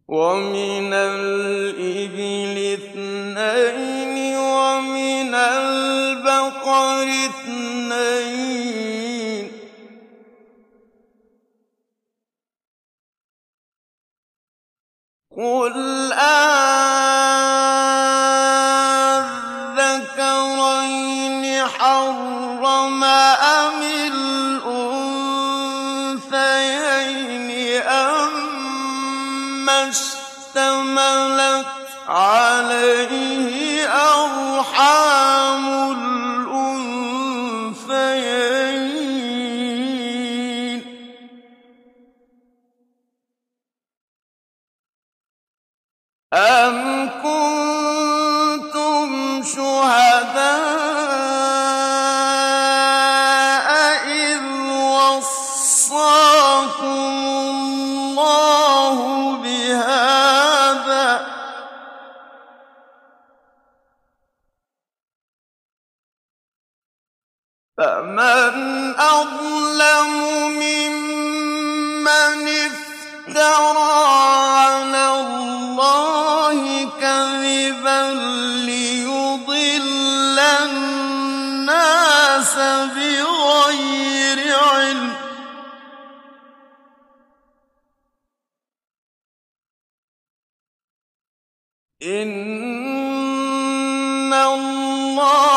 وَمِنَ الْإِبِلِ اثْنَيْنِ وَمِنَ الْبَقَرِ اثْنَيْنِ ۗ قُلْ آلذَّكَرَيْنِ حَرَّمَ أَمِ الْأُنثَيَيْنِ أَمَّا اشْتَمَلَتْ عَلَيْهِ أَرْحَامُ الْأُنثَيَيْنِ ۖ أَمْ كُنتُمْ شُهَدَاءَ إِذْ وَصَّاكُمُ اللَّهُ بِهَٰذَا ۖ فَمَنْ أَظْلَمُ مِمَّنِ افْتَرَىٰ عَلَى اللَّهِ كَذِبًا لِّيُضِلَّ النَّاسَ بِغَيْرِ عِلْمٍ ۗ إِنَّ اللَّهَ